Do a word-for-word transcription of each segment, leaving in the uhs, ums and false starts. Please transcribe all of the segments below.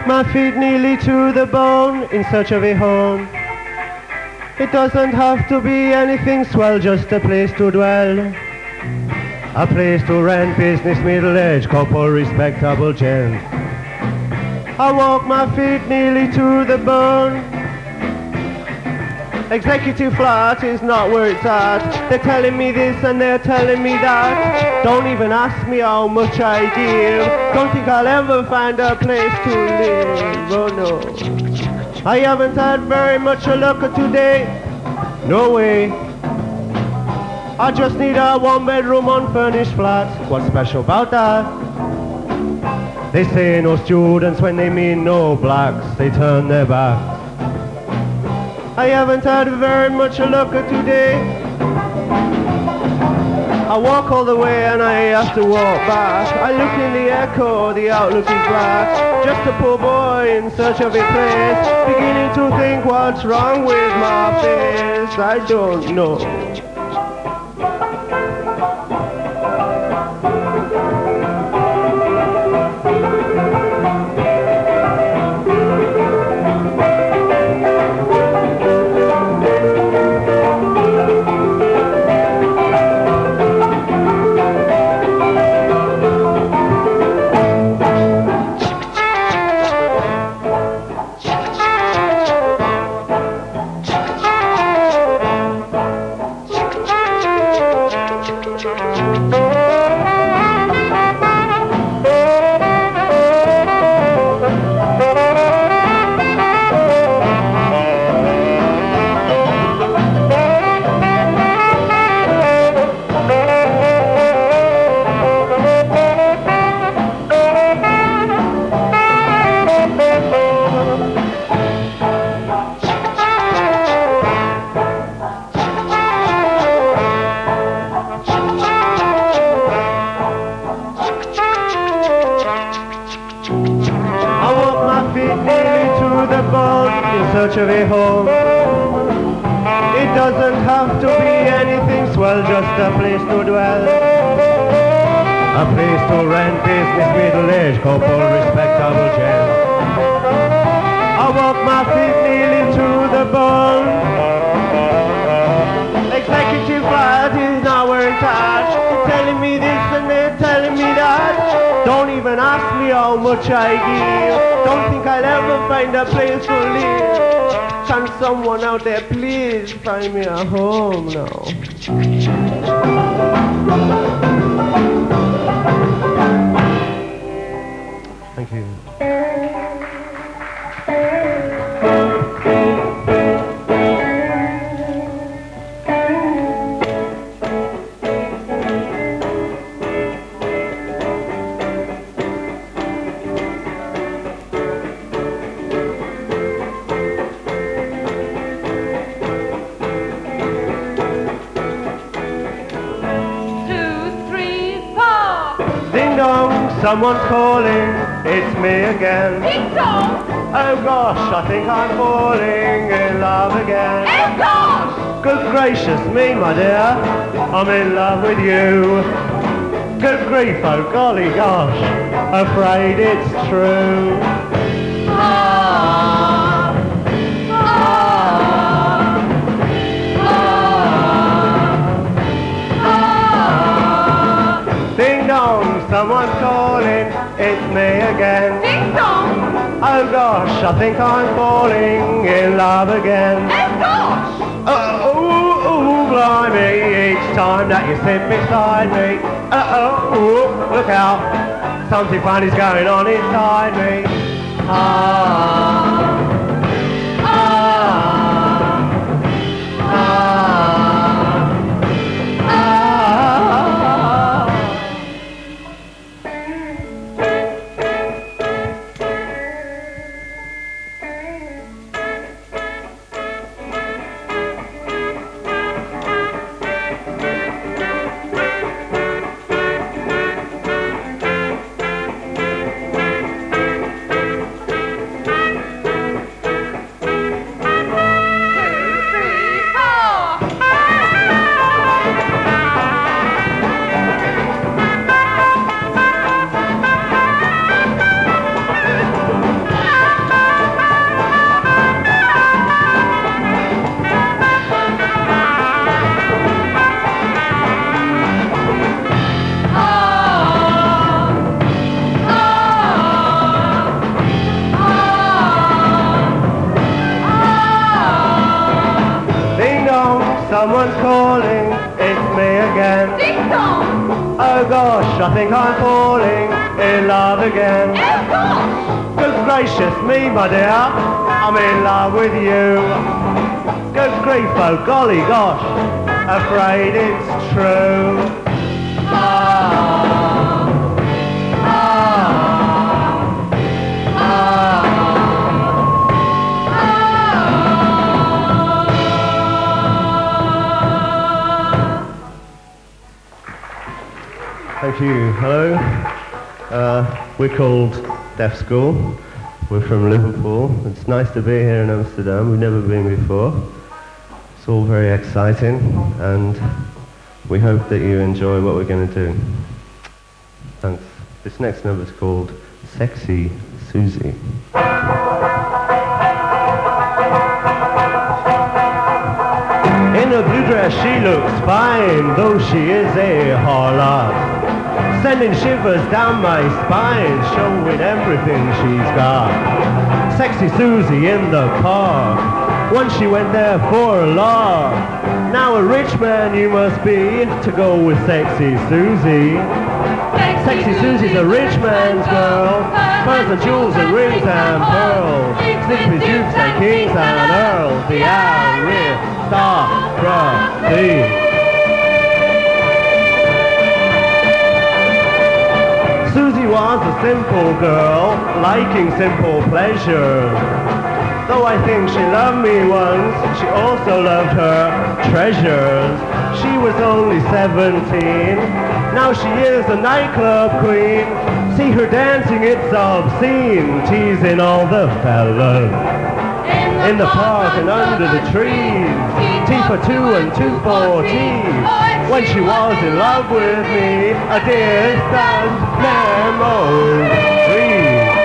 walk my feet nearly to the bone in search of a home. It doesn't have to be anything swell, just a place to dwell. A place to rent, business, middle-aged couple, respectable gent. I walk my feet nearly to the bone. Executive flat is not where it's at. They're telling me this and they're telling me that. Don't even ask me how much I give. Don't think I'll ever find a place to live. Oh no. I haven't had very much luck today. No way. I just need a one bedroom unfurnished flat. What's special about that? They say no students when they mean no blacks. They turn their backs. I haven't had very much luck today. I walk all the way and I have to walk back. I look in the echo, the outlook is black. Just a poor boy in search of a place, beginning to think what's wrong with my face. I don't know. Search of a home. It doesn't have to be anything swell, just a place to dwell. A place to rent, business, middle-aged couple, respectable gent. I walk my feet nearly to the bone. Executive flat is now we're in touch. They're telling me this and they're telling me that. Don't even ask me how much I give. Don't think I'll ever find a place to live. Can someone out there please find me a home now? Thank you. Someone's calling, it's me again. Ding dong! Oh gosh, I think I'm falling in love again. Oh gosh! Good gracious me, my dear, I'm in love with you. Good grief, oh golly gosh, afraid it's true. Ah, ah, ah, ah. Ding dong, someone's calling, it's me again. Ding dong! Oh gosh, I think I'm falling in love again. Oh gosh! Oh, ooh, ooh, blimey, each time that you sit beside me. Uh-oh, ooh, look out, something funny's going on inside me. Ah, ah, ah, ah. Someone's calling, it's me again. Ding dong. Oh gosh, I think I'm falling in love again. Oh gosh. Good gracious me, my dear, I'm in love with you. Good grief, oh golly gosh, afraid it's true. Ah. Ah. Thank you. Hello. Uh, we're called Deaf School. We're from Liverpool. It's nice to be here in Amsterdam. We've never been before. It's all very exciting, and we hope that you enjoy what we're going to do. Thanks. This next number is called Sexy Susie. In a blue dress she looks fine, though she is a harlot, sending shivers down my spine, showing everything she's got. Sexy Susie in the park, once she went there for a lark. Now a rich man you must be to go with Sexy Susie. Sexy Susie's a rich man's girl, pearls and jewels and rings and pearls, sleepy dukes and kings and earls, the aristocracy. Susie was a simple girl, liking simple pleasures. Though I think she loved me once, she also loved her treasures. She was only seventeen, now she is a nightclub queen. See her dancing, it's obscene, teasing all the fellas in the park and under the trees. T for two and two for tea. When she was in love with me, a distant memory.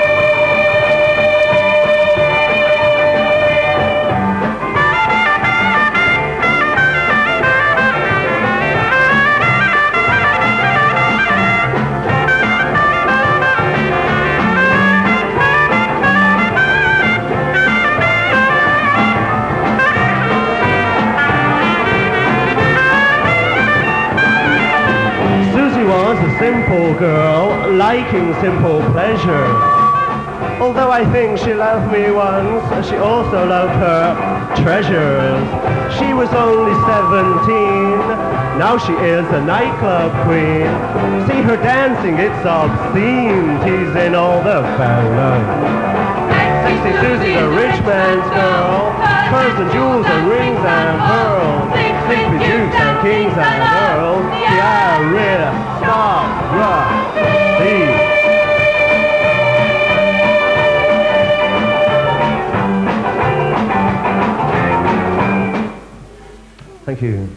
Simple girl, liking simple pleasures. Although I think she loved me once, she also loved her treasures. She was only seventeen, now she is a nightclub queen. See her dancing, it's obscene, teasing all the fellas. Sexy Susie's a rich man's girl, pearls and jewels and rings and pearls, sleepy dukes and kings and earls, the aristocracy. Thank you.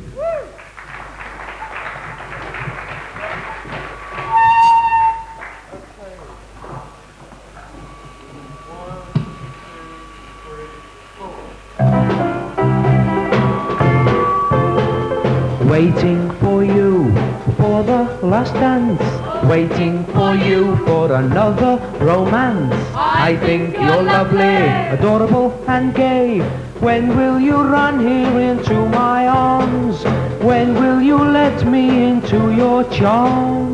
Waiting for you for the last dance, waiting for you for another romance. I think you're lovely, adorable and gay. When will you run here into my arms? When will you let me into your charms?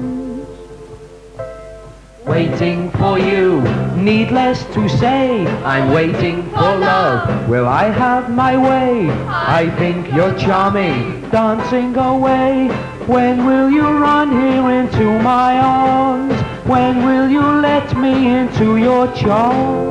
Waiting for you, needless to say, I'm waiting for love. Will I have my way? I think you're charming, dancing away. When will you run here into my arms? When will you let me into your charms?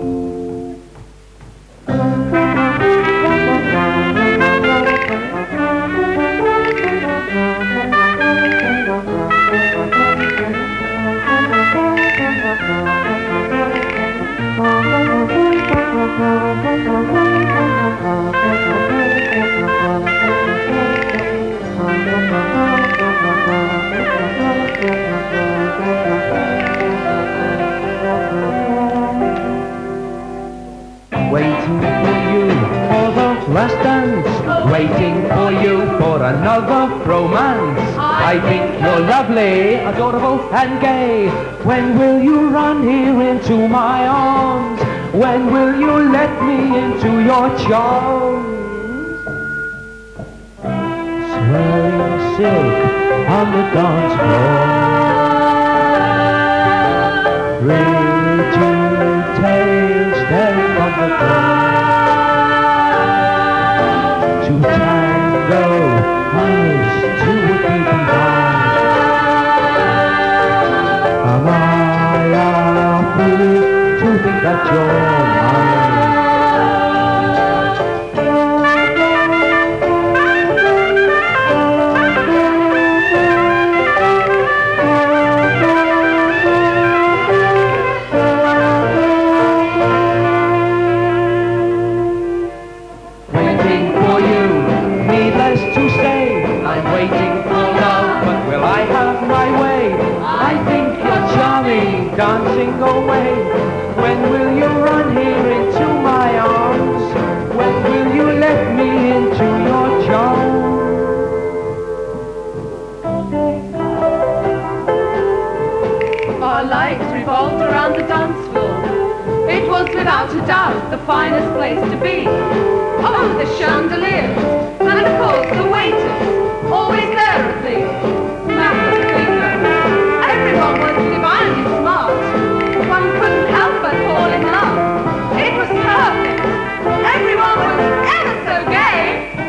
Waiting for you for the last dance, waiting for you for another romance. I think you're lovely, adorable and gay. When will you run here into my arms? When will you let me into your charms? wearing silk on the dance floor. Pretty tails staring from the floor. To tango, us two would be combined. Am I a fool to think that you're mine? Dancing away. When will you run here into my arms? When will you let me into your charms? Our lights revolved around the dance floor. It was without a doubt the finest place to be. Oh, the chandeliers, and of course the waiters, always there at least. Massive figures. Everyone was divinely smart. One couldn't help but fall in love. It was perfect. Everyone was ever so gay.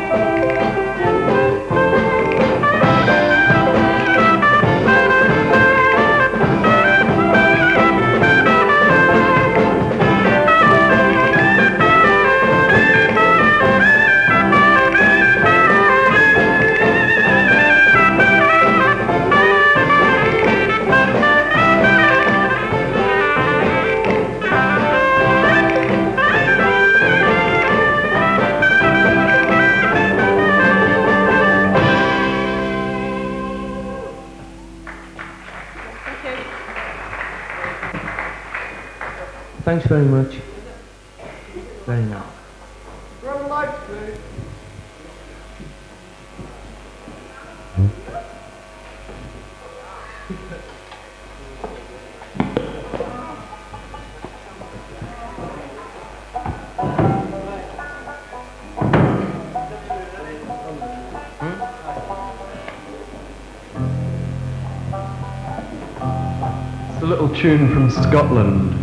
Thanks very much. Very nice. Run lights, please. It's a little tune from Scotland.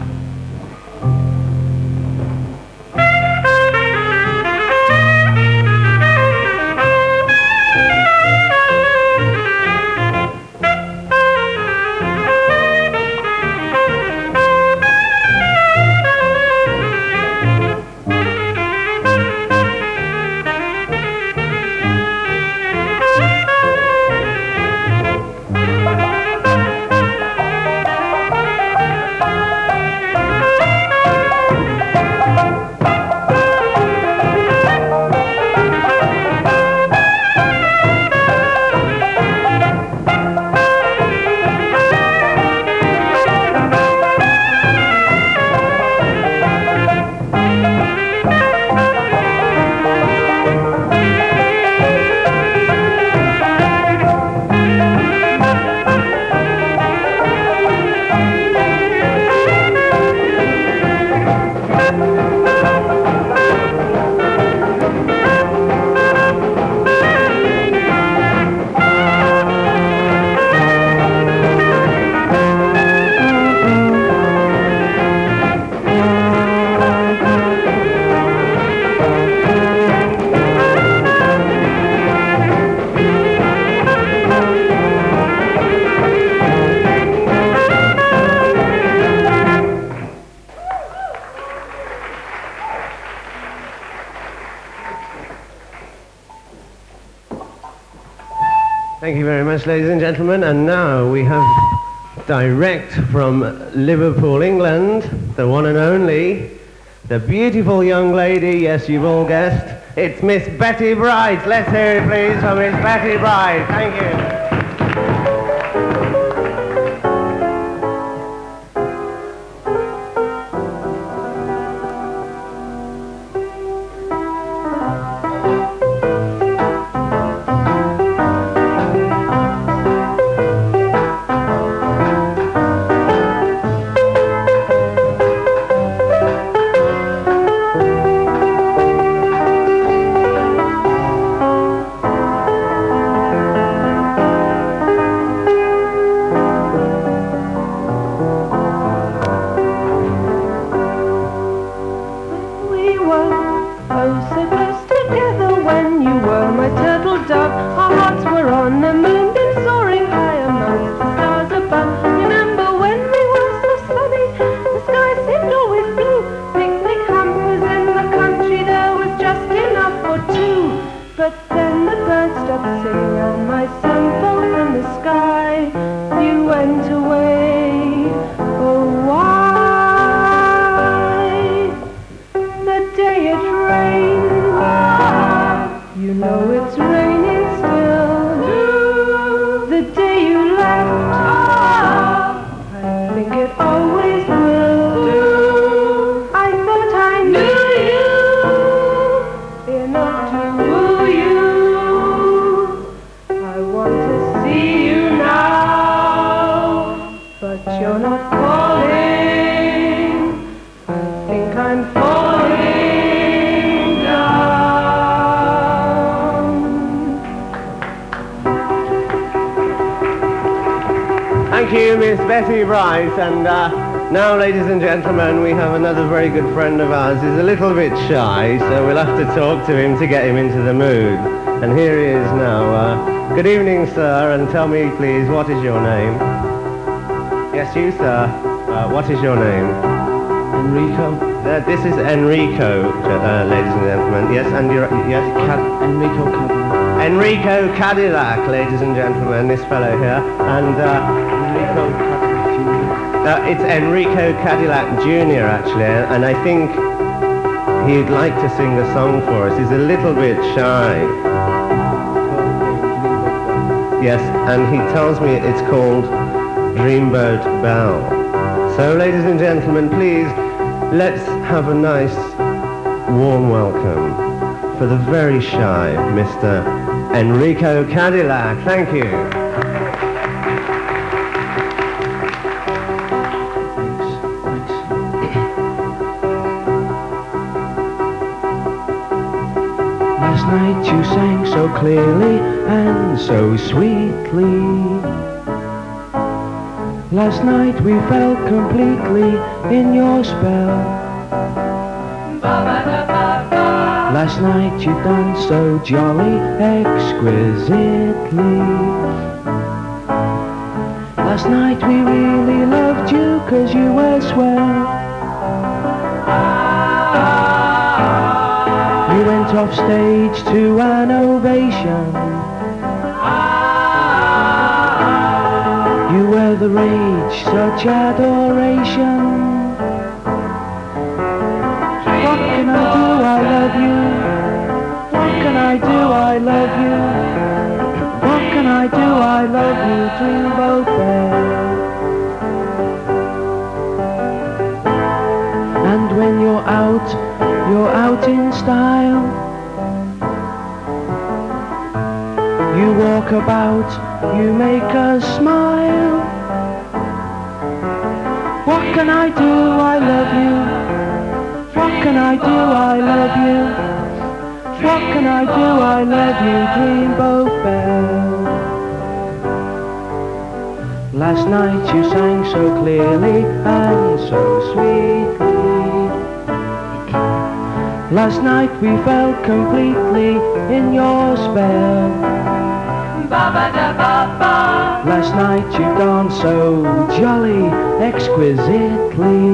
Thank you very much, ladies and gentlemen. And now we have direct from Liverpool, England, the one and only, the beautiful young lady, yes, you've all guessed, it's Miss Betty Bride. Let's hear it, please, for Miss Betty Bride. Thank you. Oh, so close together when you were my turtle dove. Our hearts were on the moonbeam soaring high amongst the stars above. Remember when we were so sunny, the sky seemed always blue. Picnic hampers in the country, there was just enough for two. But then the birds stopped singing and my sun fell from the sky. You went away, oh why? The day it rained, you know it's raining still. The day you left, I think it always will. I thought I knew you enough to woo you. I want to see you now, but you're not calling. I think I'm falling down. Thank you, Miss Betty Bryce. And uh, now, ladies and gentlemen, we have another very good friend of ours. He's a little bit shy, so we'll have to talk to him to get him into the mood. And here he is now. Uh, good evening, sir, and tell me, please, what is your name? Yes, you, sir. Uh, what is your name? Enrico. Uh, this is Enrico, uh, ladies and gentlemen. Yes, and you're... Yes? Cad- Enrico Cadillac. Enrico Cadillac, ladies and gentlemen, this fellow here. And... Uh, Enrico Cadillac Junior Uh, it's Enrico Cadillac Junior actually, and I think he'd like to sing a song for us. He's a little bit shy. Yes, and he tells me it's called Dreamboat Bell. So, ladies and gentlemen, please, let's have a nice, warm welcome for the very shy Mister Enrico Cadillac. Thank you. Last night you sang so clearly and so sweetly. Last night we fell completely in your spell. Last night you danced so jolly, exquisitely. Last night we really loved you 'cause you were swell. You went off stage to an ovation. You were the rage, such adoration. What can I do? I love you. What can I do? I love you. What can I do? I love you. Dreamboat Bell. And when you're out, you're out in style. You walk about, you make us smile. What can I do? I love you. What can I do? I love you. What can I do? I love you. Dreamboat Bell. Last night you sang so clearly and so sweetly. Last night we fell completely in your spell. Ba-ba-da-ba-ba. Last night you danced so jolly, exquisitely.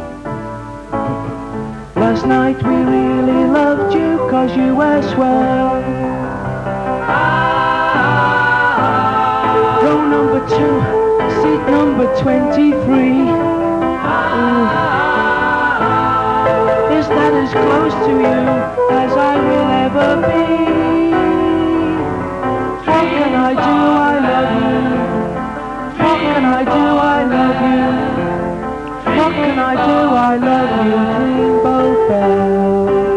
Last night we really loved you 'cause you were swell. Row number two, seat number twenty-three. Ooh. Is that as close to you as I will ever be? What can I do? I love you. What can I do? I love you. What can I do? I love you. Dreamboat Bell.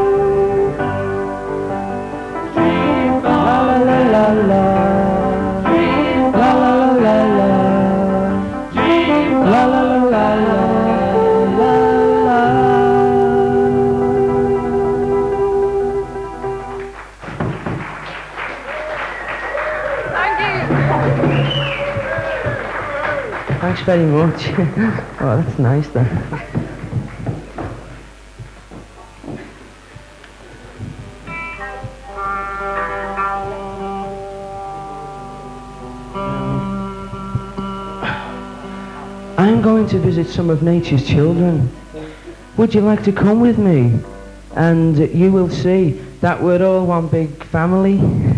La la la la la. La la la la la. La la la la la. La la. Thanks very much. Oh, that's nice then. I'm going to visit some of nature's children. Would you like to come with me? And you will see that we're all one big family.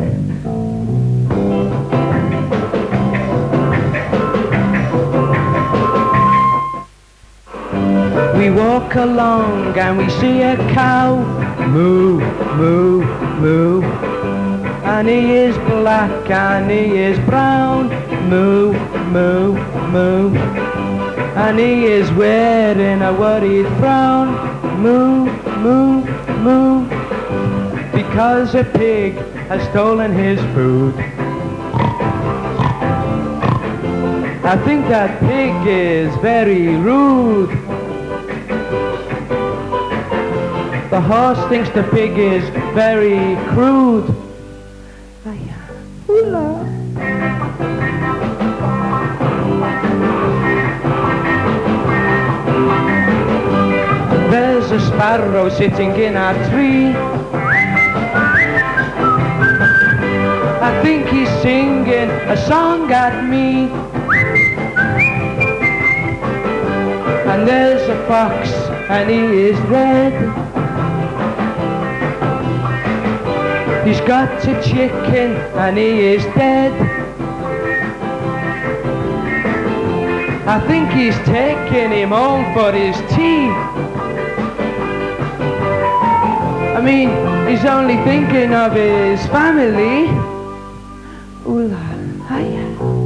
We walk along and we see a cow. Moo, moo, moo. And he is black and he is brown. Moo, moo, moo. And he is wearing a worried frown. Moo, moo, moo. Because a pig has stolen his food. I think that pig is very rude. The horse thinks the pig is very crude. Hula. There's a sparrow sitting in a tree. I think he's singing a song at me. And there's a fox and he is red. He's got a chicken and he is dead. I think he's taking him home for his tea. I mean, he's only thinking of his family. Ooh la, hiya.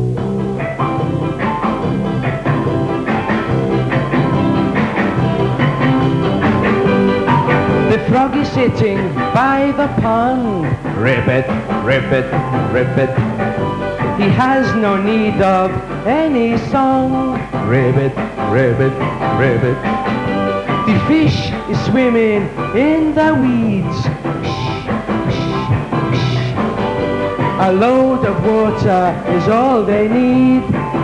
The frog is sitting by the pond. Ribbit, ribbit, ribbit. He has no need of any song. Ribbit, ribbit, ribbit. The fish is swimming in the weeds. A load of water is all they need.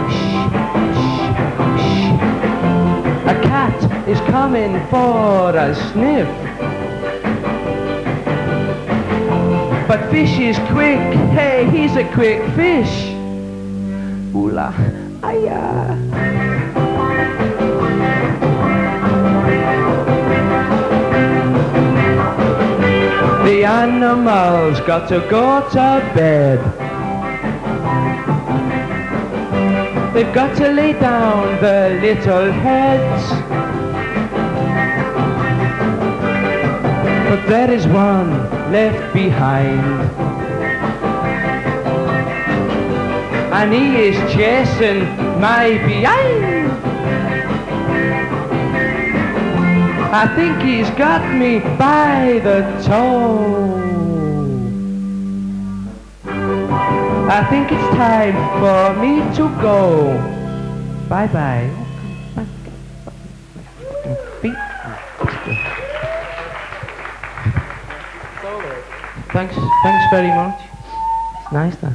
A cat is coming for a sniff. But fish is quick, hey, he's a quick fish. Ooh la, ayah. The animals got to go to bed. They've got to lay down their little heads. But there is one left behind, and he is chasing my behind. I think he's got me by the toe. I think it's time for me to go. Bye bye. Thanks, thanks very much. It's nice that.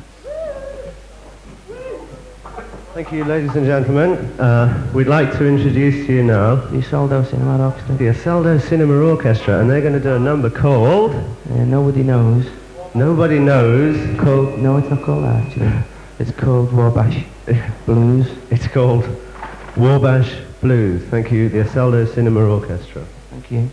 Thank you, ladies and gentlemen. Uh, we'd like to introduce to you now The Isolde Cinema Orchestra. the Isolde Cinema Orchestra, and they're going to do a number called Uh, nobody knows. Nobody Knows. Called, no, it's not called that actually. It's called Wabash Blues. It's called Wabash Blues. Thank you, the Isolde Cinema Orchestra. Thank you.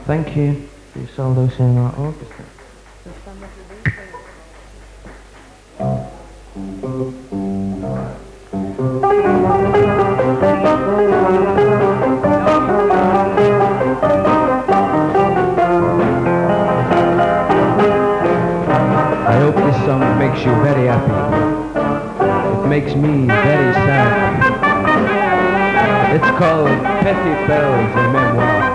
Thank you for your solo singing at orchestra. I hope this song makes you very happy. It makes me very sad. It's called Petite Bells, a memoir.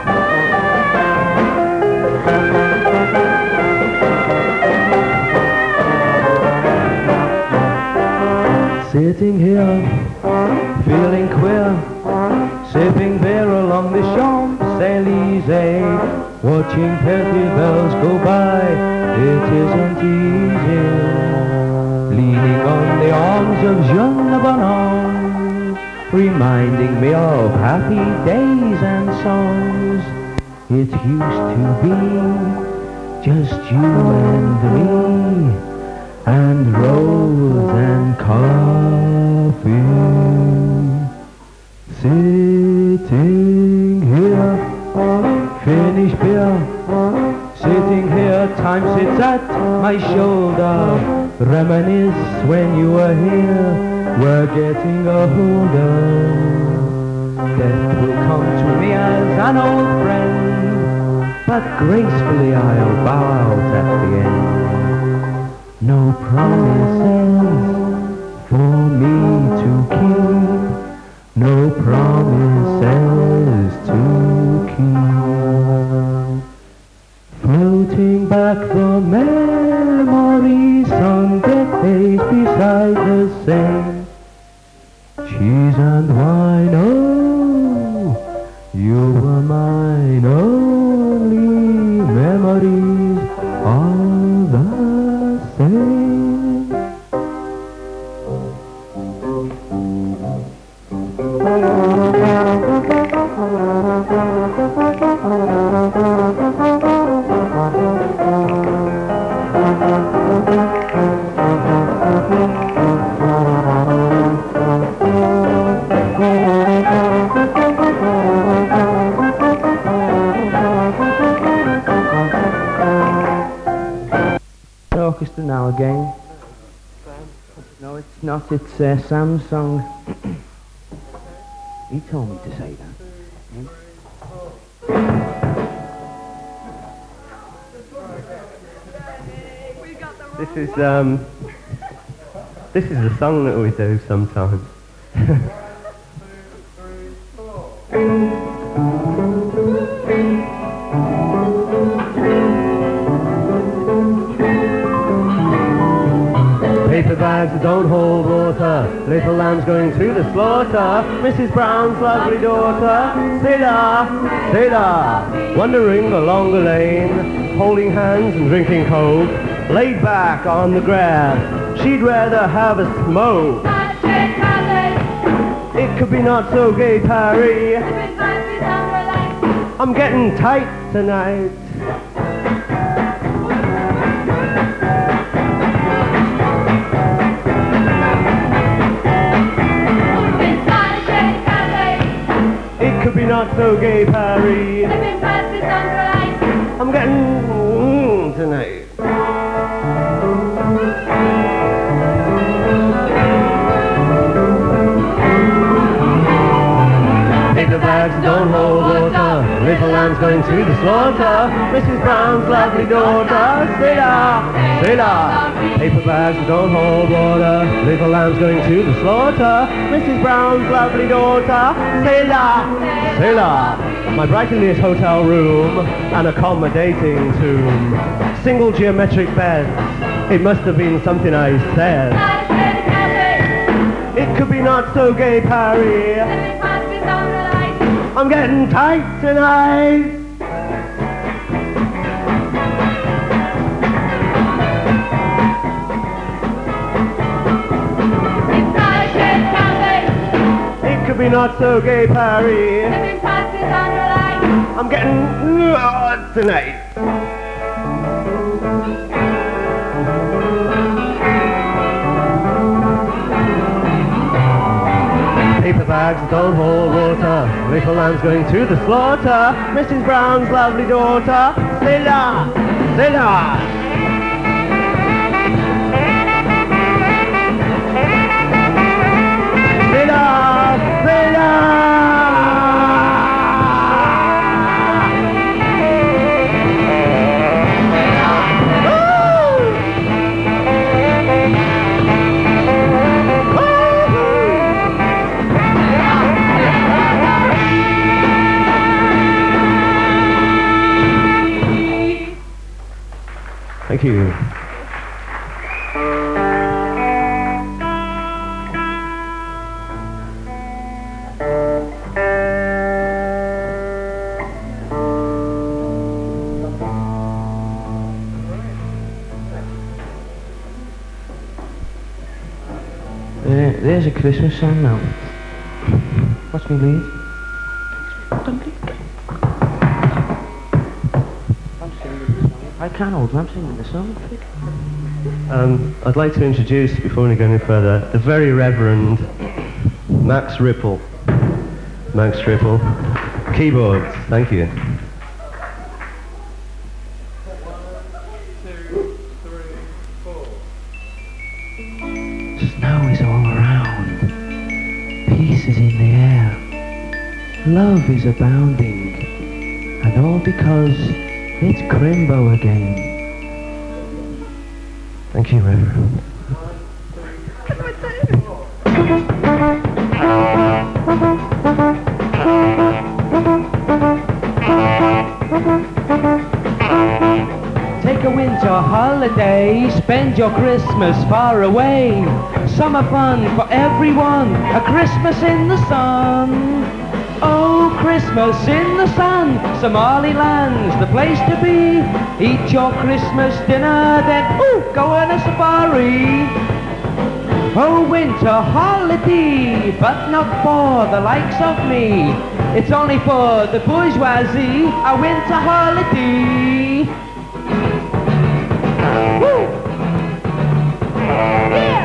Sitting here, feeling queer, sipping beer along the Champs-Élysées, watching petite bells go by, it isn't easy. Leaning on the arms of Jean Bonhomme, reminding me of happy days and songs. It used to be just you and me, and rolls and coffee. Sitting here, finished beer. Sitting here, time sits at my shoulder. Reminisce when you were here, we're getting older. Death will come to me as an old friend, but gracefully I'll bow out at the end. No promises for me to keep, no promises to keep. Floating back the memories on days beside the Seine. Cheese and wine, oh, you were mine, only memories are the same. Orchestra now again. No, it's not. It's uh, Sam's song. He told me to say that. This is um. This is a song that we do sometimes. Paper bags that don't hold water, little lambs going to the slaughter, Missus Brown's lovely daughter, Zilla, Zilla, wandering along the lane, holding hands and drinking coke, laid back on the grass, she'd rather have a smoke. It could be not so gay, Parry, I'm getting tight tonight. Could be not so gay, Parry. I'm getting mm, tonight. Paper bags don't hold water, little lambs going to the slaughter, Missus Brown's lovely daughter, Zilla, Zilla. Paper bags that don't hold water, little lambs going to the slaughter, Missus Brown's lovely daughter, Zilla, Zilla. My Brighton-Leas hotel room, an accommodating tomb, single geometric beds, it must have been something I said. It could be not so gay, Parry, I'm getting tight tonight. Be not so gay, Parry. I'm getting uh, tonight. paper bags, dull hole water. Little lambs going to the slaughter. Missus Brown's lovely daughter. Zilla, Zilla. Zilla, Zilla. Thank you. There, there's a Christmas song now. Watch me lead. I can't hold, I'm singing the song. Um, I'd like to introduce, before we go any further, the very Reverend Max Ripple. Max Ripple. Keyboards, thank you. Snow is all around. Peace is in the air. Love is abounding. And all because it's Crimbo again. Thank you, Reverend. Take a winter holiday, spend your Christmas far away. Summer fun for everyone, a Christmas in the sun. Oh, Christmas in the sun, Somaliland's the place to be. Eat your Christmas dinner, then, ooh, go on a safari. Oh, winter holiday, but not for the likes of me. It's only for the bourgeoisie, a winter holiday. Woo! Yeah!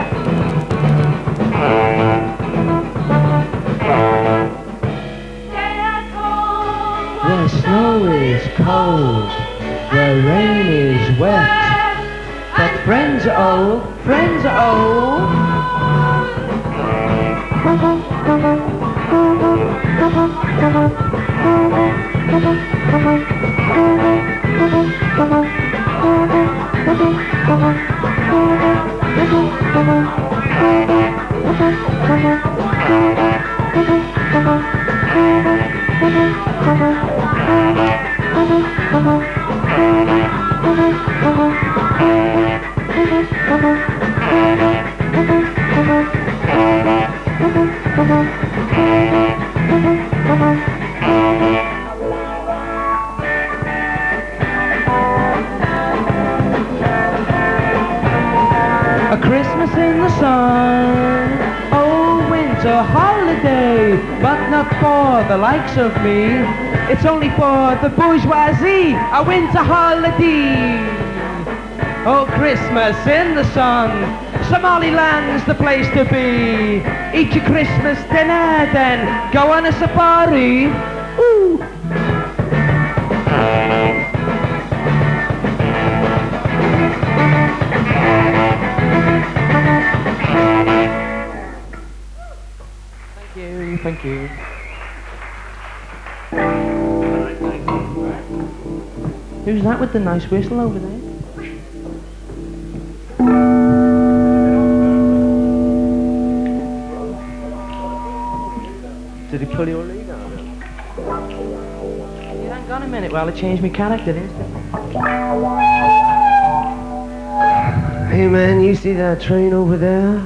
The snow is cold, the rain is wet, but friends are old, friends are old. A Christmas in the sun, oh winter holiday, but not for the likes of me. It's only for the bourgeoisie, a winter holiday. Oh, Christmas in the sun, Somaliland's the place to be. Eat your Christmas dinner, then go on a safari. Ooh. Thank you, thank you. Who's that with the nice whistle over there? Did he pull your lead out? You hang on a minute while I change my character instantly. Hey man, you see that train over there?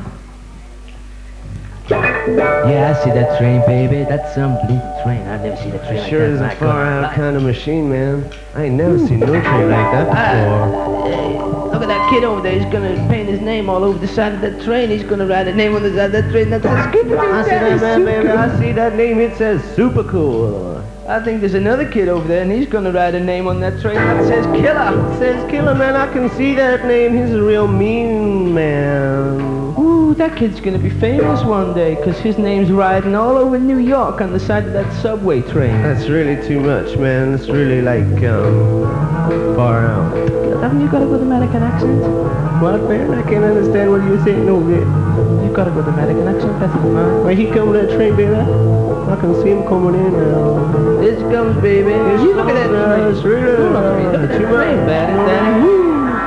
Yeah, I see that train, baby. That's some blue train. I've never seen a train like Sure that. is a My far God. out kind of machine, man. I ain't never seen no train like that before. Hey, look at that kid over there. He's gonna paint his name all over the side of that train. He's gonna write a name on the side of that train. That's a good. I see that man, baby. I see that name. It says super cool. I think there's another kid over there, and he's gonna write a name on that train that says Killer. It says killer, man. I can see that name. He's a real mean man. Ooh. Ooh, that kid's gonna be famous one day, cause his name's riding all over New York on the side of that subway train. That's really too much, man. It's really like, um, far out. Haven't you got a good American accent? What, man? I can't understand what you're saying. No, man. You got a good American accent, that's good, man. Where he come that train, baby? I can see him coming in now. This comes, baby. You look at that train. It's really Look at that too much. train, Daddy, Daddy. Woo!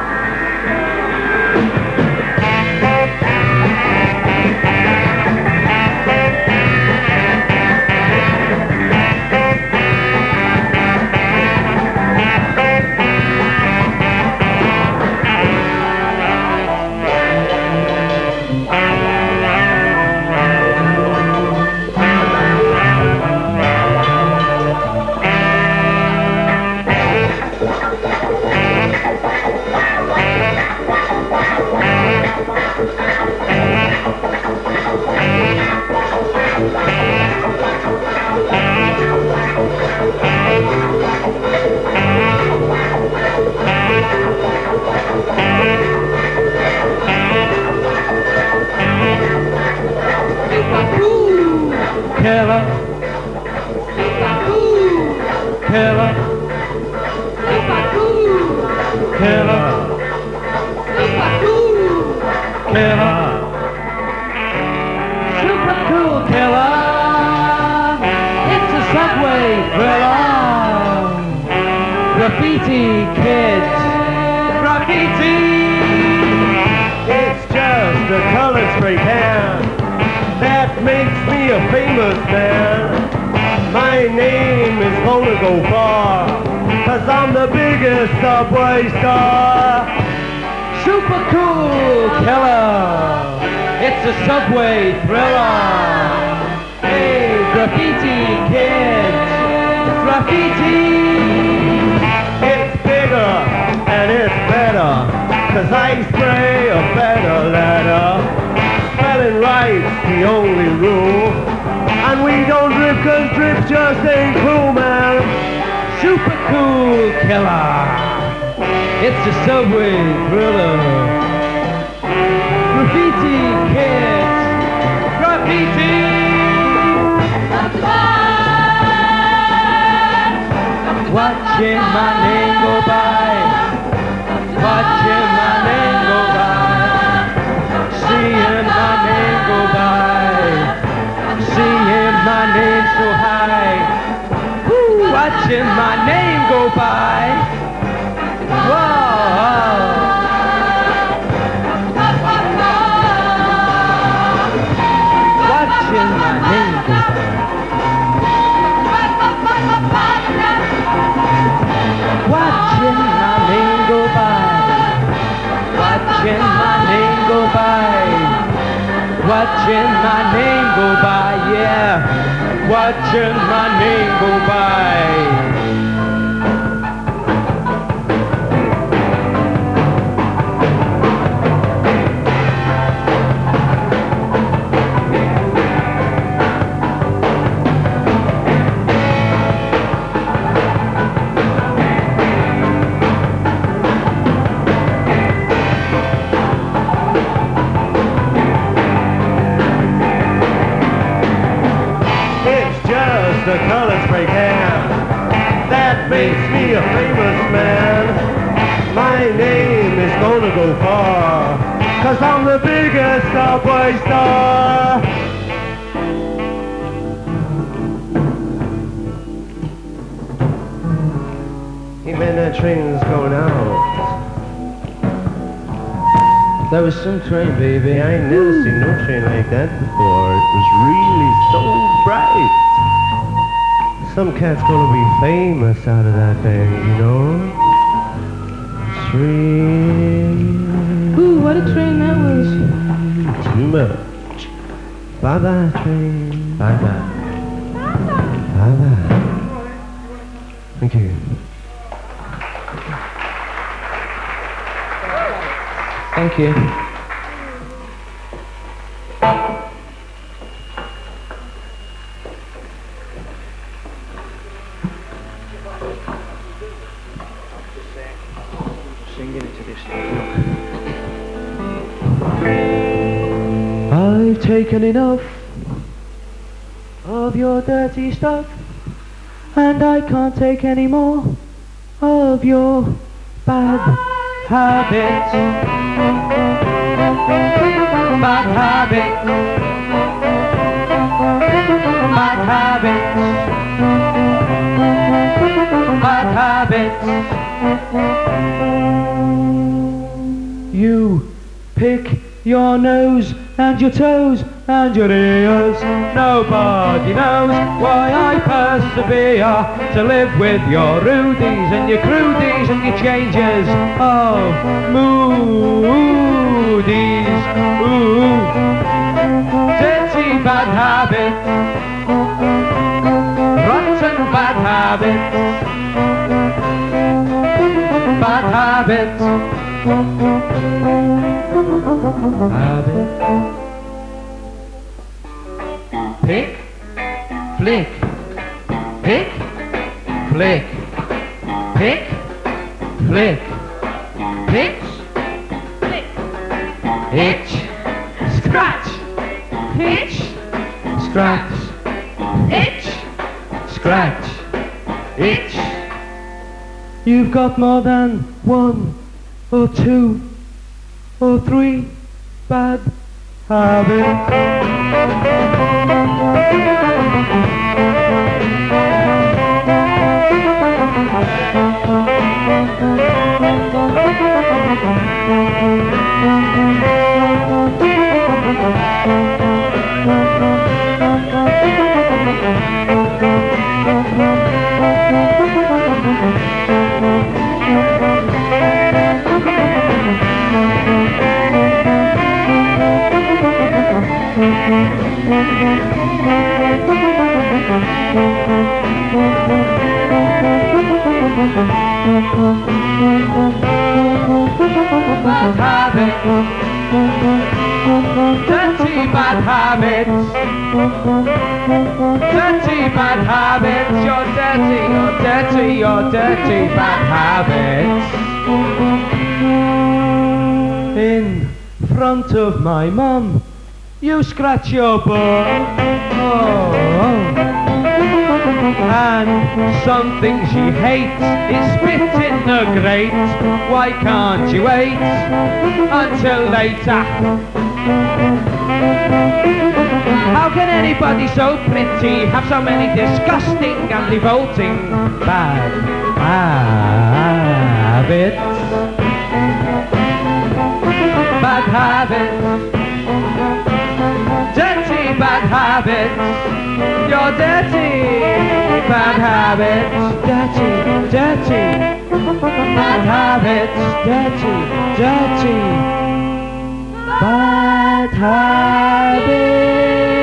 Killer, killer, killer, killer, super cool killer. It's a subway thriller. Graffiti kids, graffiti. It's just a color spray can that makes me a famous man. My name is gonna go far, cause I'm the biggest subway star. Super cool killer. It's a subway thriller. Hey, graffiti kids, graffiti. It's bigger and it's better, cause I spray a better letter. Spelling right's the only rule, and we don't drip cause drip just ain't cool, man. Super cool killer. It's a subway thriller. Graffiti kids, graffiti. Watching my name go by, watching my name go by, seeing my name go by, seeing my name so high. Woo, watching my name go by. Whoa. Watching my name go by. Watching my name go by. Watching my name go by. Watching my name go by, yeah. Watching my name go by. The color spray can that makes me a famous man. My name is gonna go far, cause I'm the biggest subway star. Hey man, that train's going out. That was some train, baby. Yeah, I ain't never seen no train like that before. It was really so bright. Some cat's gonna be famous out of that thing, you know? Train. Ooh, what a train that was. Too much. Bye-bye, train. Bye-bye. Bye-bye. Thank you. Thank you. Singing into this. taken enough of your dirty stuff, and I can't take any more of your bad habits. Bad habits. Bad habits. Bad habits. You pick your nose and your toes and your ears. Nobody knows why I persevere to live with your rudies and your crudies and your changes of moodies. Ooh, dirty bad habits, rotten bad habits, bad habits. Habit. Pick, flick, pick, flick, pick, flick, pitch, flick, itch, scratch, pitch, scratch, itch, scratch, itch. You've got more than one or two or three bad habits. Bad habits, dirty bad habits, dirty bad habits, you're dirty, you're dirty, you're dirty bad habits. In front of my mum, you scratch your butt. Oh, oh. And something she hates is spit in the grate. Why can't you wait until later? How can anybody so pretty have so many disgusting and revolting bad habits? Bad habits, dirty bad habits. You're dirty, bad habits, dirty, dirty, bad habits, dirty, dirty, bad habits.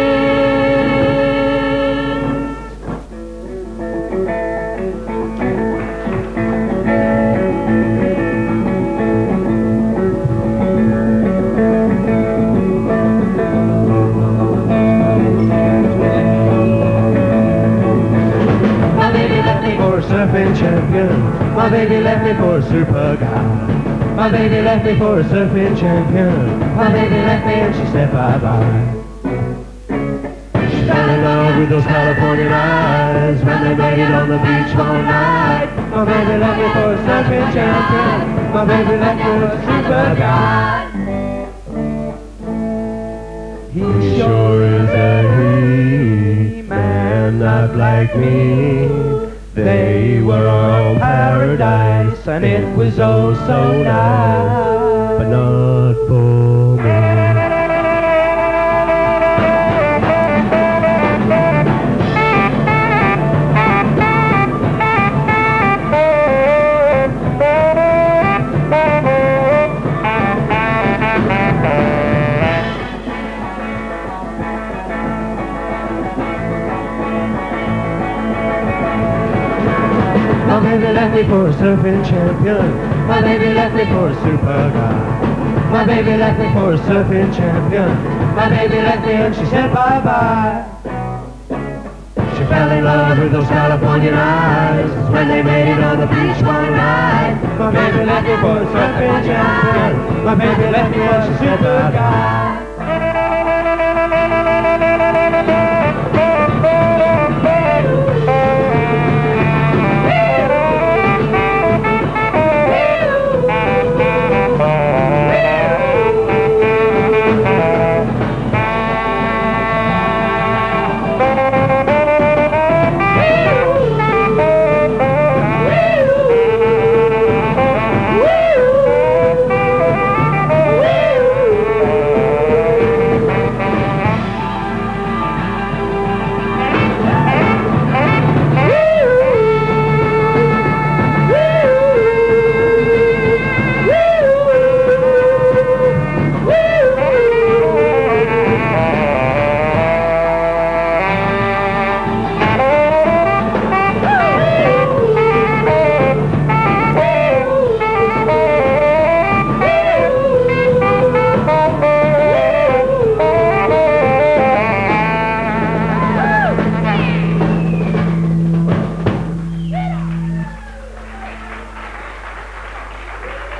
Surfing champion, my baby left me for a super guy. My baby left me for a surfing champion. My baby left me and she said bye-bye. She fell in love with those Californian eyes when they made it on the beach all night. My baby left me for a surfing champion. My baby left me for a super guy. He sure is a he-man, not like me. They were all paradise, and it was oh so nice, but not for me. My baby left me for a surfing champion. My baby left me for a super guy. My baby left me for a surfing champion. My baby left me and she said bye-bye. She fell in love with those Californian eyes when they made it on the beach one night. My baby left me for a surfing champion. My baby left me and she said bye-bye.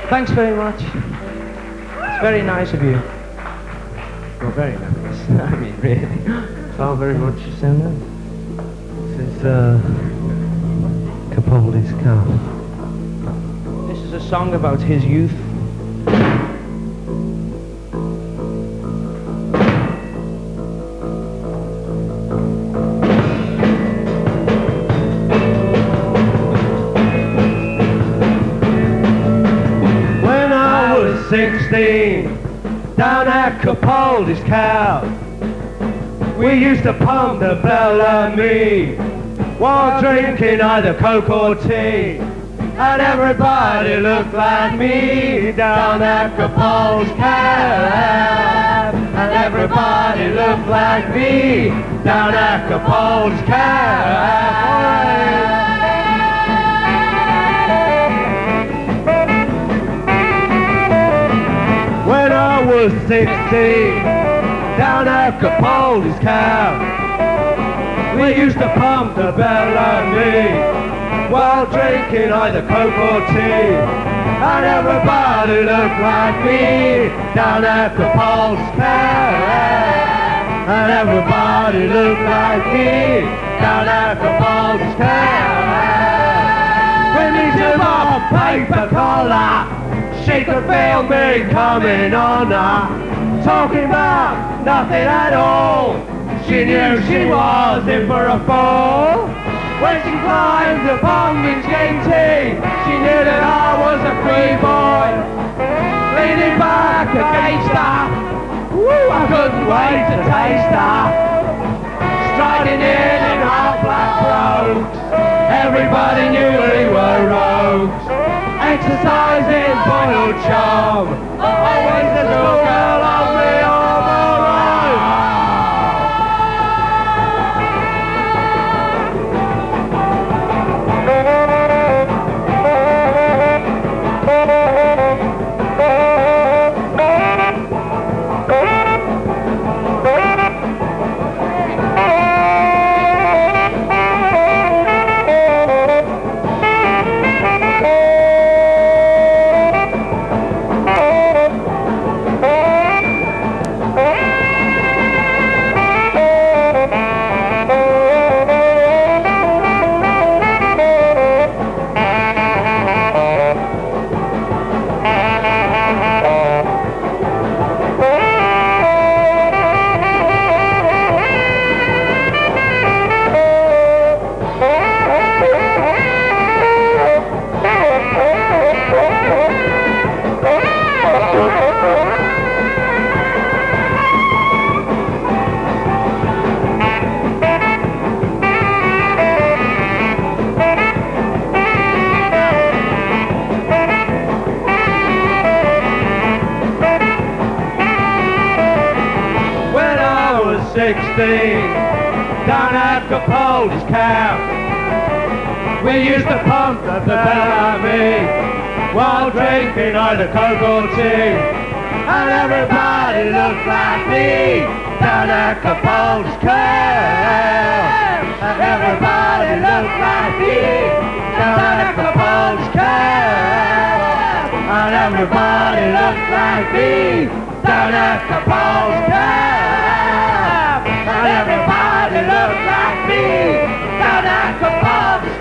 Thanks very much. It's very nice of you. Well, very nice. I mean, really. Oh, very much. So nice. This is uh, Capaldi's Cow. This is a song about his youth. When I was sixteen, down at Capaldi's Cow, we used to pump the Bellamy while drinking either Coke or tea. And everybody looked like me down at Capaldi's Cow. And everybody looked like me down at Capaldi's Cow. When I was sixteen, down at Capaldi's Cow, we used to pump the Bellamy while drinking either Coke or tea. And everybody looked like me down at Capaldi's Cow. And everybody looked like me down at Capaldi's Cow. When we took off paper collar, she could feel me coming on her, talking about nothing at all. She knew she was in for a fall. When she climbed upon me skinty, she knew that I was a free boy. Leaning back against her, woo, I couldn't wait to taste her. Striding in in our black robes, everybody knew we were rogues. Exercising boiled charm, always the little girl on me on the road. sixteen, down at Capaldi's Cow, we used to pump the Bellamy while drinking either Coke or tea. And everybody looked like me down at Capaldi's Cow. And everybody looked like me down at Capaldi's Cow. And everybody looked like me down at Capaldi's Cow. And everybody looked like me down at Capaldi's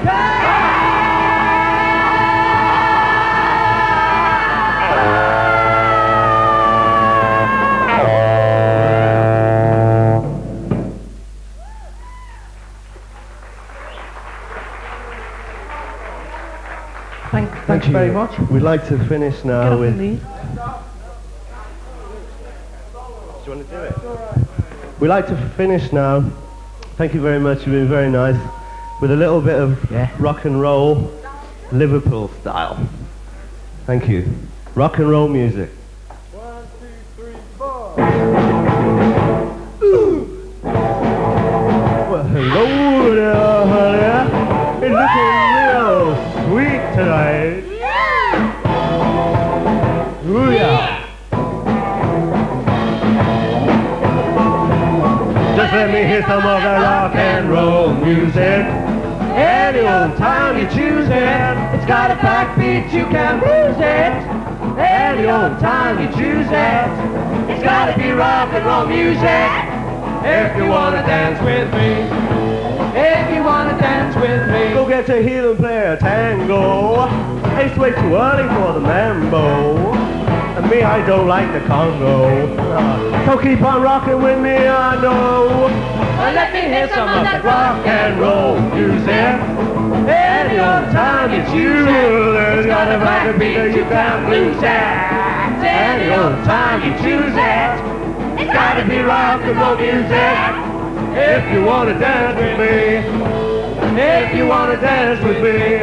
Thank, thanks you very much. We'd like to finish now Get up with... and lead. Do you want to do it? We'd like to finish now, thank you very much, you've been very nice, with a little bit of Yeah. rock and roll, Liverpool style. Thank you. Rock and roll music. One, two, three, four. Well, hello there, honey. It's looking real sweet tonight. Yeah! Ooh, yeah. Just let me hear some of that rock and roll music. Any old time you choose it, it's got a backbeat, you can lose it. Any old time you choose it. It's gotta be rock and roll music. If you wanna dance with me. If you wanna dance with me. Go get your heel and play a tango. It's way too early for the mambo. And me, I don't like the Congo. Uh, so keep on rocking with me, I know. Well, let me hear some of that rock and roll music. Any old time you choose it. It's got a black beat that you can't lose it. Any old time you choose it. It's gotta be rock and roll music. If you wanna dance with me. If you wanna dance with me.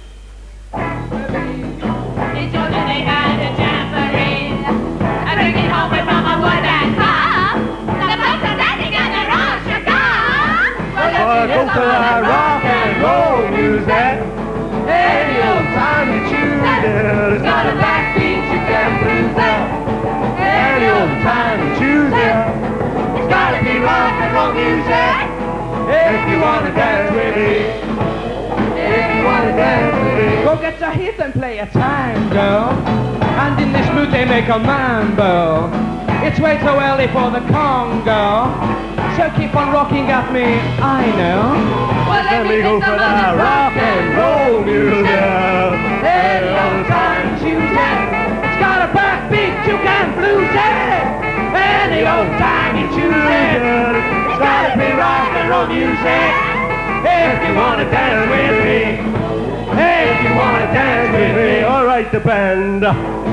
It's your day and a jamboree. I bring it home with mama wood and car. The folks are dancing and the rock sugar. Well, go to that rock and roll music. Any old time you choose it. It's got a black beat, you can't lose it. Any old time you choose it. It's gotta be rock and roll music. If you wanna dance with me. If you wanna dance with me. Go get your hit and play a tango. And in this mood they make a mambo. It's way too early for the Congo. So keep on rocking at me, I know. Well, Let me go for that rock and roll music. Any old time you choose it. It's got a backbeat, you can't lose it. Any old time you choose it. It's gotta be rock and roll music. If you wanna dance with me. If you wanna dance with me. All right, the band.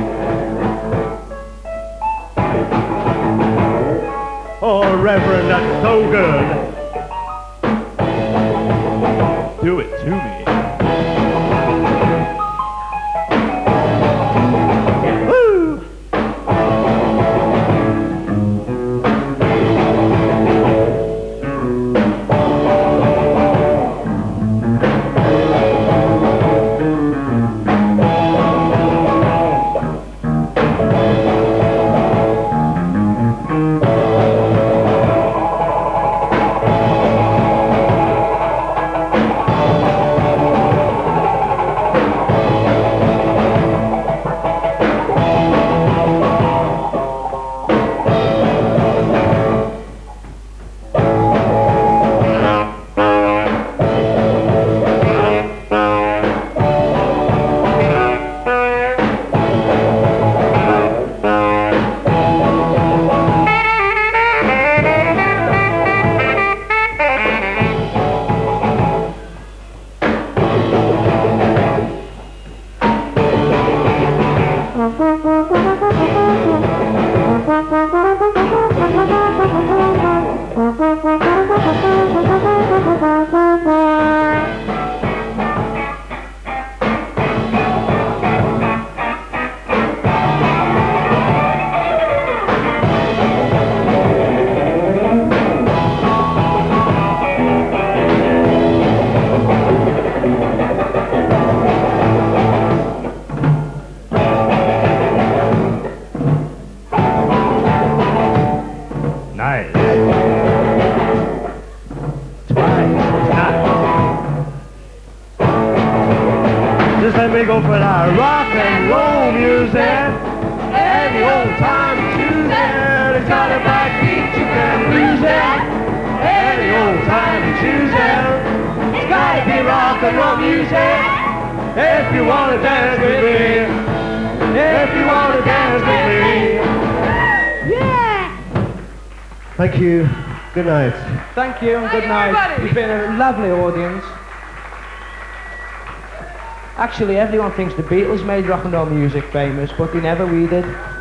Oh, Reverend, that's so good. Do it to me. Woo! Nice. Twice. Nice. Just let me go for that rock and roll music. Any old time you choose it. It's got a backbeat, you can't lose it. Any old time you choose it. It's gotta be rock and roll music. If you wanna dance with me. If you wanna dance with me. Thank you. Good night. Thank you and good night. everybody. You've been a lovely audience. Actually, everyone thinks the Beatles made rock and roll music famous, but they never we did.